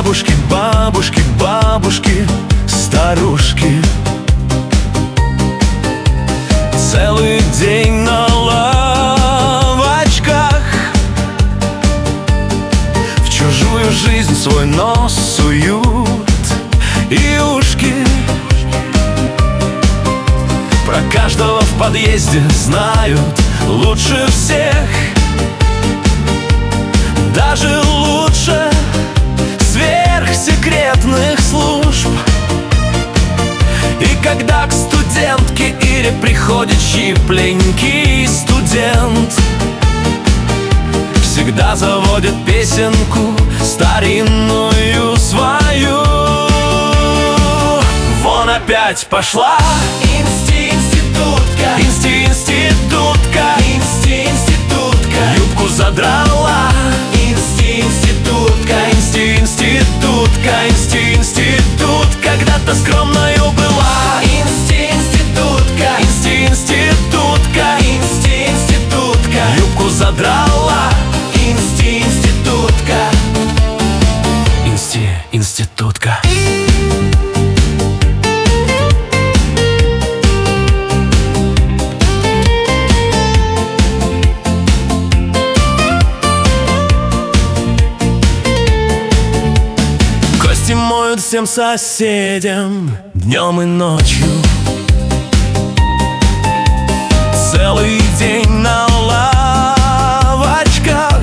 бабушки, бабушки, бабушки, старушки. Целый день на лавочках, в чужую жизнь свой нос суют и ушки. Про каждого в подъезде знают лучше всех, даже лучше сверхсекретных служб. И когда к студентке Ире приходит щипленький студент, всегда заводит песенку старинную свою. Вон опять пошла институтка, институтка, институтка, юбку задрала. Институтка, институтка, институт, когда-то скромною была. Институтка, институтка, институтка, юбку задрала. Институтка, институтка. Кости моют всем соседям днем и ночью. Целый день на лавочках,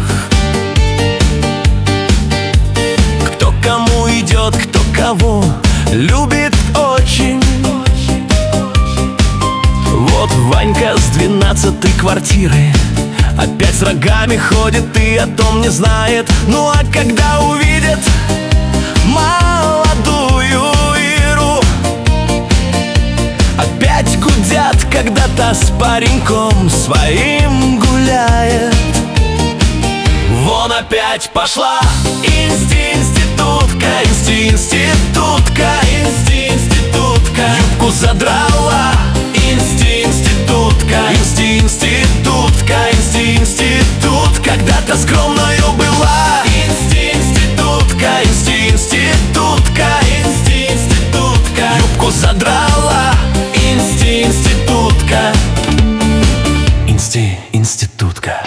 кто кому идет, кто кого любит очень. Вот Ванька с 12-й квартиры опять с рогами ходит и о том не знает. Ну а когда увидит молодую Иру, опять гудят, когда-то с пареньком своим гуляет. Вон опять пошла институтка, институтка, институтка, юбку задрала. Институтка, институтка, институт, когда-то скромною была. Институтка, институтка, институтка, юбку задрала. Институтка, институтка.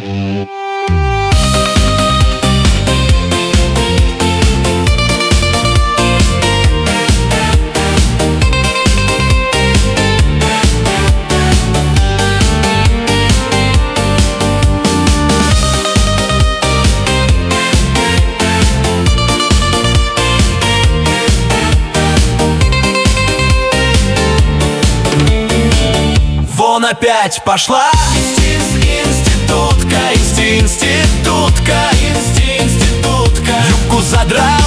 Вон опять пошла институтка, институтка, институтка, юбку задрала.